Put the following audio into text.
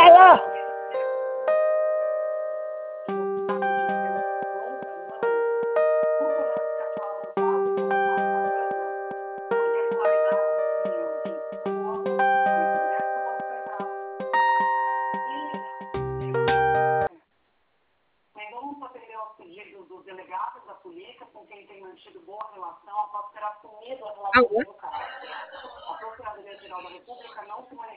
vai lá! Dos delegados da polícia, com quem tem mantido boa relação, após ter assumido a Alô? relação do caso. A Procuradoria-Geral da República não se manifestou